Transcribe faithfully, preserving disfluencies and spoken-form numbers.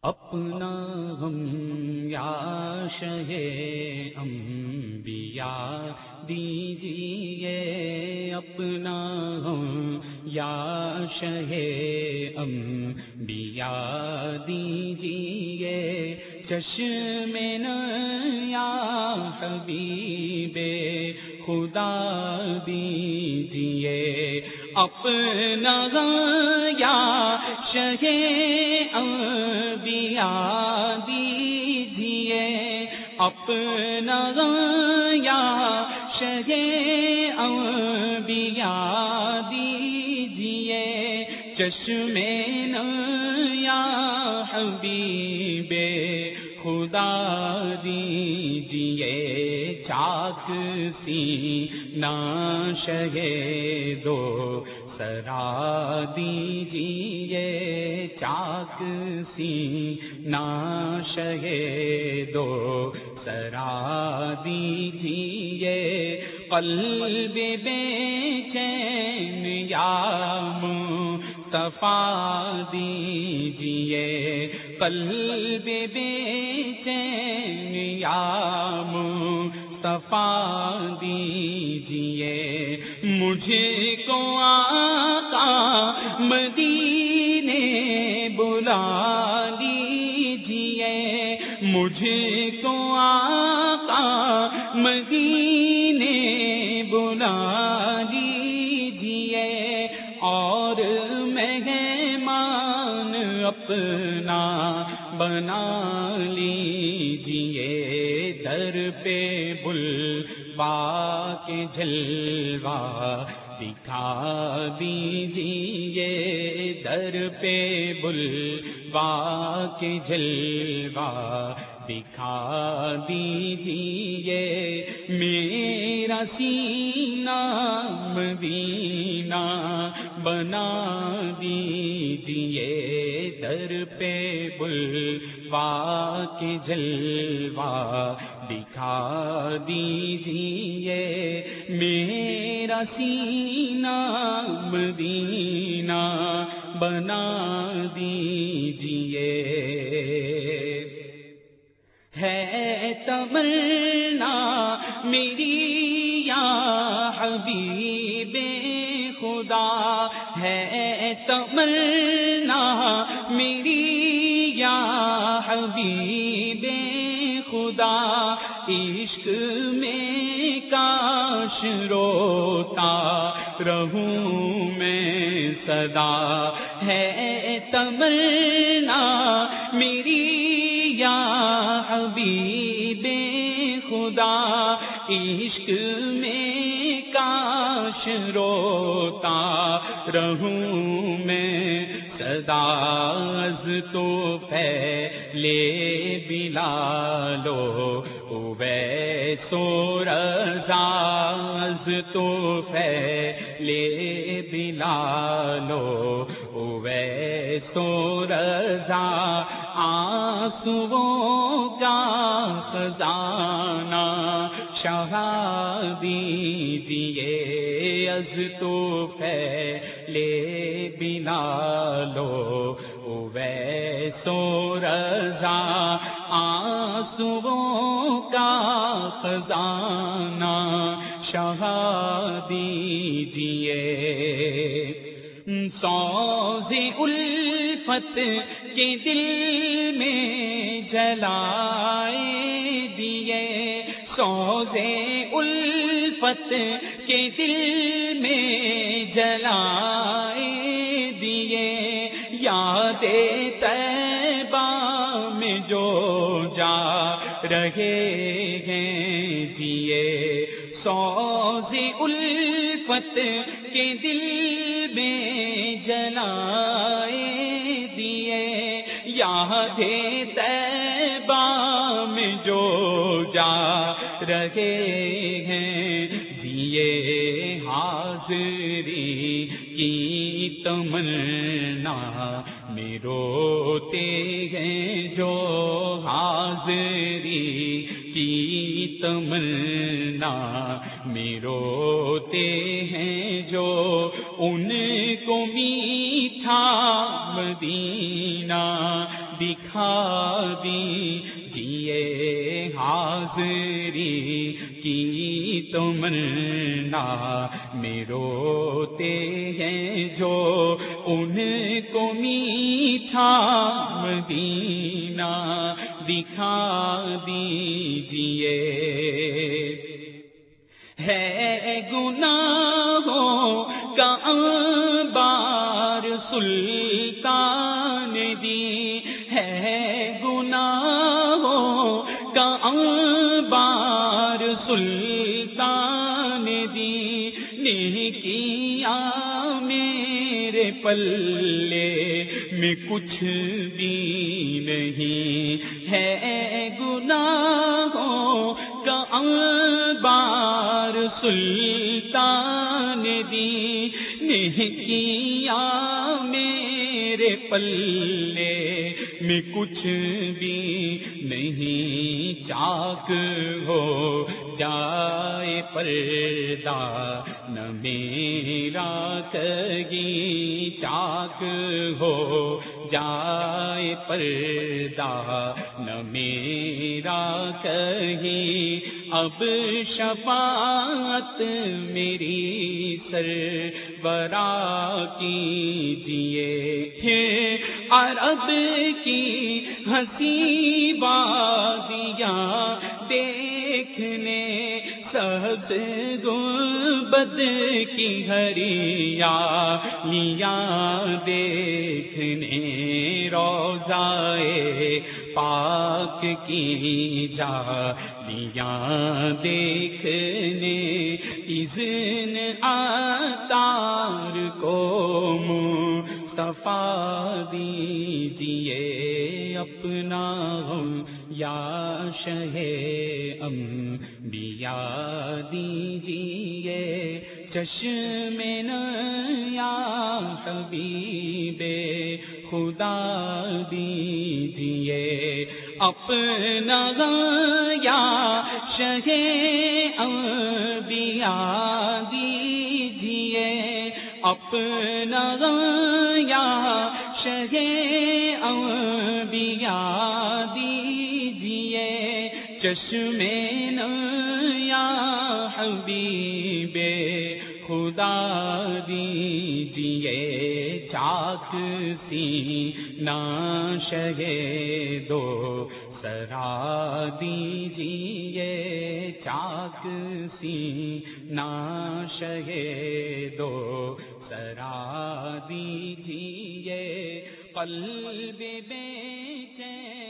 اپنا غم یا شہ انبیاء دیجیے، اپنا غم یا شہ انبیاء دیجیے، چشم یا حبیب خدا دیجیے، اپنا غم یا شہ انبیاء دیجیے، اپنا غم یا شہ انبیاء دیجیے، چشم یا حبیب خدا دیجیے، چاک سینہ شہ دو سرا دیجیے، چاک سینہ شہ دو سرا دیجیے، قلب بے چین یا مصطفیٰ دیجیے، قلب بے چین یا مصطفیٰ دیجیے، مجھے کو آقا مدینے بلا لیجیے، مجھے کو آقا مدینے بلا لیجیے، اور مہمان اپنا بنا لیجیے، در پہ بلوا کے جلوہ دکھا دیجیے، در پہ بلوا کے جلوہ دکھا دیجیے، میرا سینہ مدینہ بنا دیجیے، در پہ بلوا کے جلوہ دکھا دیجیے، میرا سینہ مدینہ بنا دیجیے، ہے تمنا میری یا حبیب خدا، ہے تمنا میری یا حبیب خدا، عشق میں کاش روتا رہوں میں سدا، ہے تمنا میری یا حبیب خدا، عشق میں کاش روتا رہوں میں سدا، از تو پہلے بلالو اویس و رضا، از تو پہلے بلالو اویس و رضا، آنسوؤں کا خزانہ شہا دیجیے، از تو پہلے بلالو اویس و رضا، آنسوؤں کا خزانہ شہا دیجیے، سوز الفت کے دل میں جلائے دیے، سوز الفت کے دل میں جلائے دیے، یاد طیبہ میں جو جا رہے ہیں جیے، سوز الفت کے دل میں جلائے دیے، یاد طیبہ میں جو جا رہے ہیں جیے، حاضری کی تمنا میں روتے ہیں جو، حاضری کی تمنا میں روتے ہیں جو، ان کو میٹھا مدینہ دکھا دیجیے حاضری کی تمنا میں روتے ہیں جو ان کو میٹھا مدینہ دکھا دیجیے ہے گناہوں کا انبار سلطان دی ہے گناہوں کا انبار سلطان دی نیکیاں میرے پلے میں کچھ بھی نہیں ہے گناہوں کا انبار سلطان دی نیکیاں میرے پلے میں کچھ بھی نہیں چاک ہو جائے پردہ نہ میرا کہیں چاک ہو جائے پردہ نہ میرا کہیں اب شفاعت میری سربراہ کیجیے عرب کی حسین وادیاں دیکھنے سبز گنبد کی ہریالیاں دیکھنے روضائے پاک کی جالیاں دیکھنے اذن عطار کو مصطفیٰ دیجیے اپنا یا شہ انبیاء دیجیے چشم یا حبیب خدا دیجیے اپنا یا شہ انبیاء دیجیے اپنا یا شہ انبیاء دیجیے چشم یا حبیب خدا دیجیے چاک سینہ شہیدو سرا دیجیے چاک سینہ شہیدو سرا دیجیے قلب بے چین